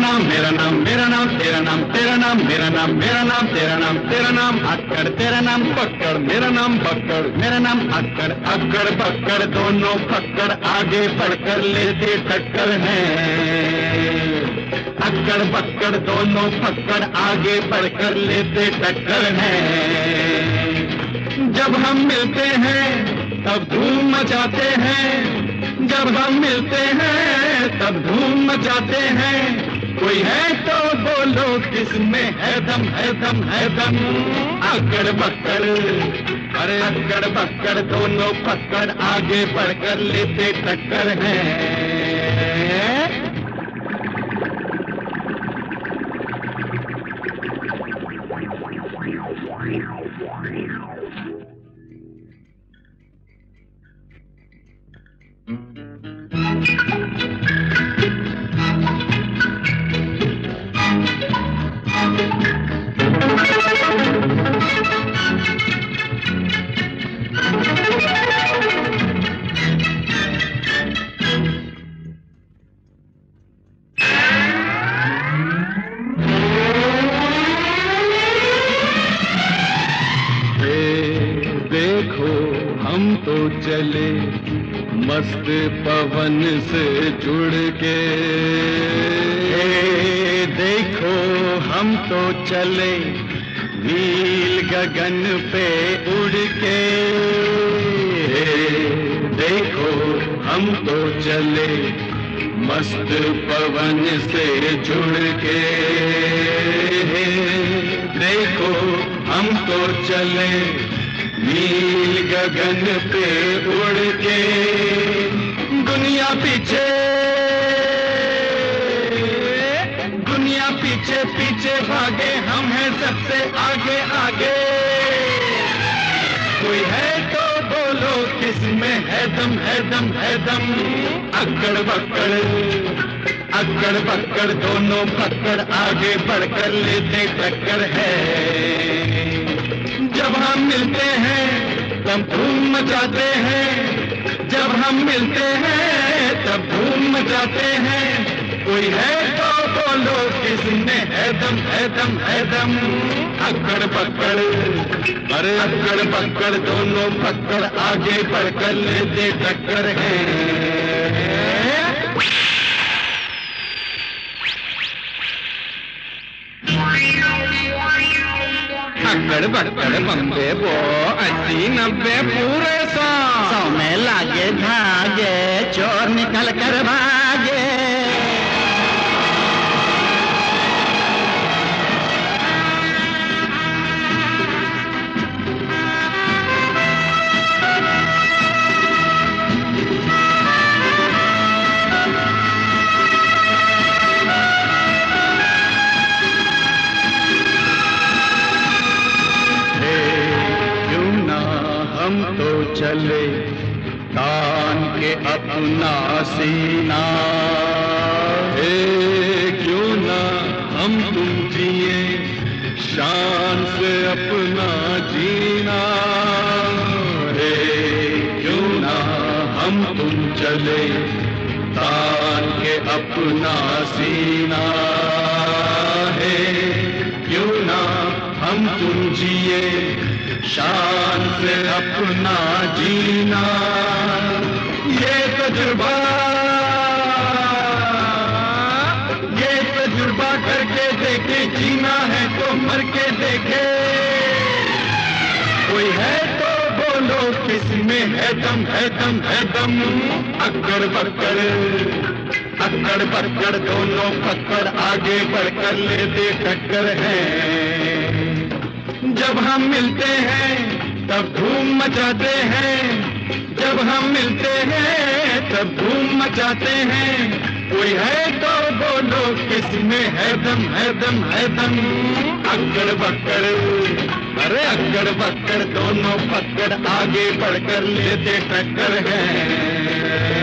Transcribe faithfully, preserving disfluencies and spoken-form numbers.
नाम मेरा नाम मेरा नाम तेरा नाम तेरा नाम मेरा नाम मेरा नाम तेरा नाम तेरा नाम अक्कड़ तेरा नाम पक्कड़ मेरा नाम पक्कड़ मेरा नाम अक्कड़ अक्कड़ पक्कड़ दोनों पक्कड़ आगे बढ़कर लेते टक्कर हैं। अक्कड़ पक्कड़ दोनों पक्कड़ आगे बढ़कर लेते टक्कर हैं। जब हम मिलते हैं तब धूम मचाते हैं, जब हम मिलते हैं तब धूम मचाते हैं। कोई है तो बोलो किसमें है दम है दम है दम। अक्कड़ बक्कड़ अरे अक्कड़ बक्कड़ दोनों पक्कड़ आगे बढ़कर लेते टक्कर हैं। चले मस्त पवन से जुड़ के, देखो हम तो चले नील गगन पे उड़ के। देखो हम तो चले मस्त पवन से जुड़ के। देखो हम तो चले नील गगन पे उड़ के। दुनिया पीछे दुनिया पीछे पीछे भागे, हम हैं सबसे आगे आगे। कोई है तो बोलो किसमें है दम है दम है दम। अक्कड़ बक्कड़ अक्कड़ बक्कड़ दोनों पक्कड़ आगे बढ़कर लेते टक्कर है। जब हम मिलते हैं तब धूम मचाते हैं, जब हम मिलते हैं तब धूम मचाते हैं। कोई है तो बोलो किसमें है दम है दम है दम। अक्कड़ पक्कड़ अरे अक्कड़ पक्कड़ दोनों पक्कड़ आगे बढ़कर लेते टक्कर हैं। अक्कड़ बक्कड़ बम्बे बो अस्सी नब्बे पूरे सौ, सौ में लागे धागे चोर निकल कर भागे। हम तो चले तान के अपना सीना। हे क्यों ना हम तुम जिए शान से अपना जीना। हे क्यों ना हम तुम चले तान के अपना सीना। हे क्यों ना हम तुम जिए शान से अपना जीना। ये तजुर्बा ये तजुर्बा करके देखे, जीना है तो मर के देखे। कोई है तो बोलो किसमें है दम है दम है दम। अक्कड़ बक्कड़ अक्कड़ बक्कड़ दोनों पक्कड़ आगे बढ़कर लेते टक्कर हैं। जब हम मिलते हैं तब धूम मचाते हैं, जब हम मिलते हैं तब धूम मचाते हैं। कोई है तो बोलो किसमें है दम है दम है दम। अक्कड़ बक्कड़ अरे अक्कड़ बक्कड़ दोनों पक्कड़ आगे बढ़कर लेते टक्कर हैं।